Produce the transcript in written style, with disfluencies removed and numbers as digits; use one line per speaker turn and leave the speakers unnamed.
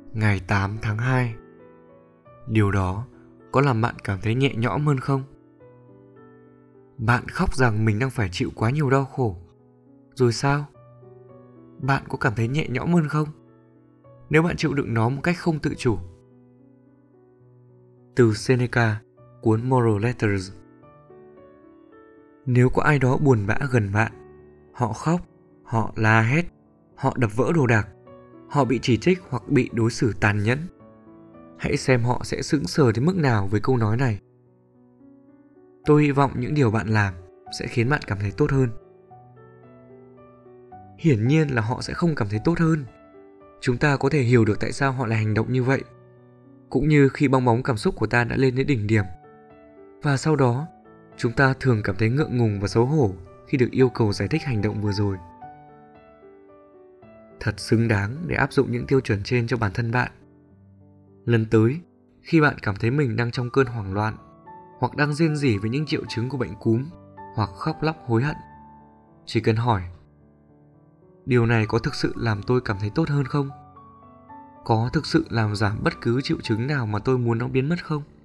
Ngày 8 tháng 2. Điều đó có làm bạn cảm thấy nhẹ nhõm hơn không? Bạn khóc rằng mình đang phải chịu quá nhiều đau khổ. Rồi sao? Bạn có cảm thấy nhẹ nhõm hơn không? Nếu bạn chịu đựng nó một cách không tự chủ. Từ Seneca, cuốn Moral Letters. Nếu có ai đó buồn bã gần bạn, họ khóc, họ la hét, họ đập vỡ đồ đạc, họ bị chỉ trích hoặc bị đối xử tàn nhẫn, hãy xem họ sẽ sững sờ đến mức nào với câu nói này. Tôi hy vọng những điều bạn làm sẽ khiến bạn cảm thấy tốt hơn. Hiển nhiên là họ sẽ không cảm thấy tốt hơn. Chúng ta có thể hiểu được tại sao họ lại hành động như vậy, cũng như khi bong bóng cảm xúc của ta đã lên đến đỉnh điểm. Và sau đó, chúng ta thường cảm thấy ngượng ngùng và xấu hổ khi được yêu cầu giải thích hành động vừa rồi. Thật xứng đáng để áp dụng những tiêu chuẩn trên cho bản thân bạn. Lần tới, khi bạn cảm thấy mình đang trong cơn hoảng loạn, hoặc đang rên rỉ với những triệu chứng của bệnh cúm, hoặc khóc lóc hối hận, chỉ cần hỏi: điều này có thực sự làm tôi cảm thấy tốt hơn không? Có thực sự làm giảm bất cứ triệu chứng nào mà tôi muốn nó biến mất không?